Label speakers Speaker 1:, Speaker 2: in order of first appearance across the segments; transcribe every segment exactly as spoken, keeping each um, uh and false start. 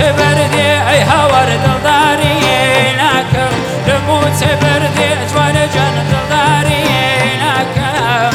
Speaker 1: بردي أي هور دلداري ناكم لموت بردي جوان جن دلداري ناكم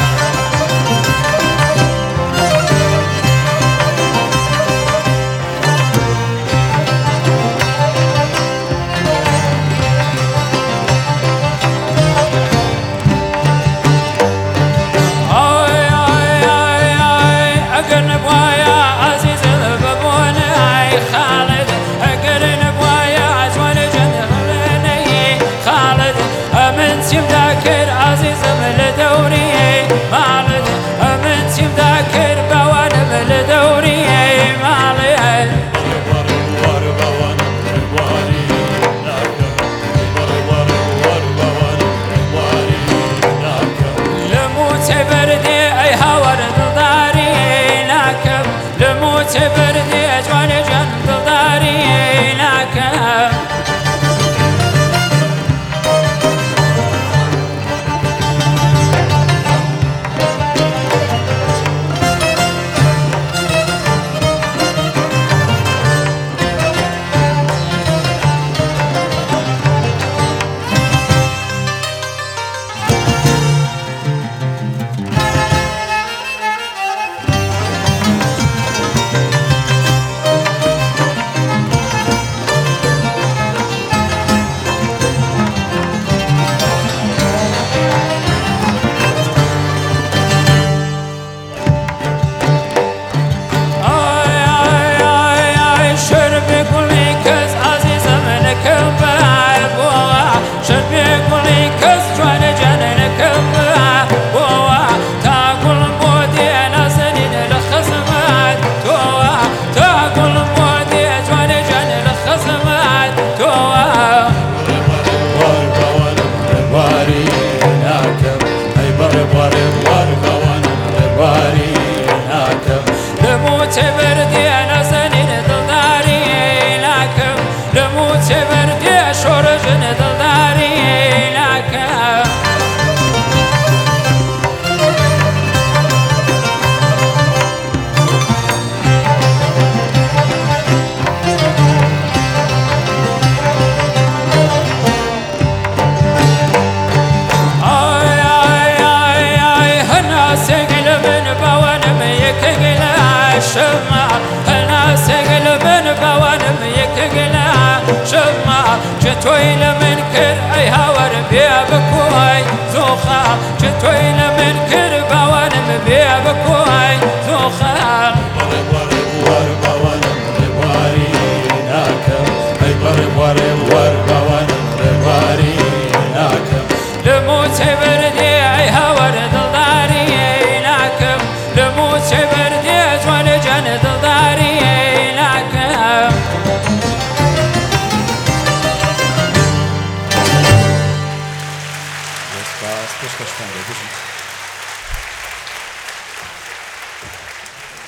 Speaker 1: بردي أجوان جن دلداري ناكم لموت بردي أنا سنين دلداري لكم لموت بردي شورج دلداري لكم آي آي آي آي هنا سقل من بوانم يكقلا شمع هنا سقل من بوانم يكقلا شمع جتوي لمن كر أي هور بيا بكوي زوخا جتوي لمن كر بوانم بيا بكوي